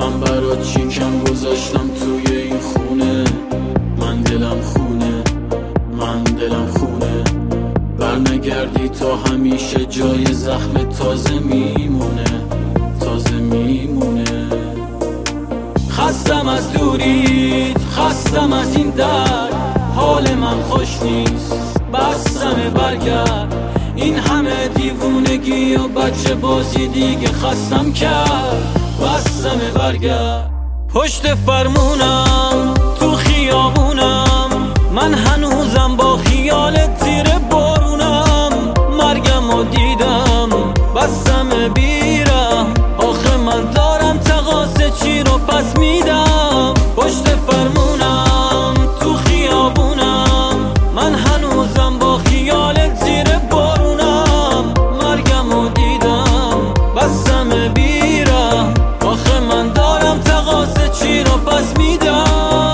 من برات چیکم گذاشتم توی این خونه، من دلم خونه، من دلم خونه. برنگردی تا همیشه جای زخم تازه میمونه، تازه میمونه. خستم از دوریت، خستم از این درد، حال من خوش نیست، بستم برگرد. این همه دیوونگی و بچه بازی دیگه خستم کرد، بستم برگرد. پشت فرمونم تو خیابونم، من هنوزم با خیالت زیر بارونم. مرگم رو دیدم بستم بیرم، آخه من دارم تقاصه چی رو پس میدم. پشت فرمونم تو خیابونم، من هنوزم با خیالت زیر بارونم. مرگم رو دیدم بستم بیرم، آخه من دارم تقاصه چی رو پس میدم.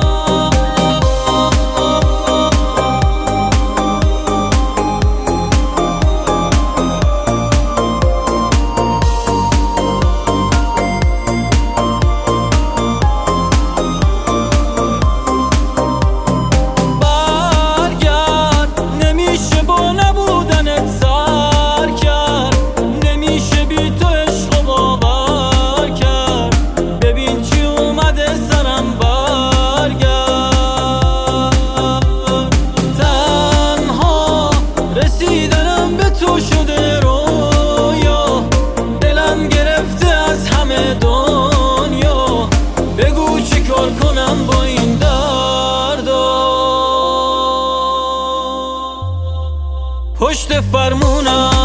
دیدنم به تو شده رویا، دلم گرفته از همه دنیا. بگو چی کار کنم با این دردا. پشت فرمونم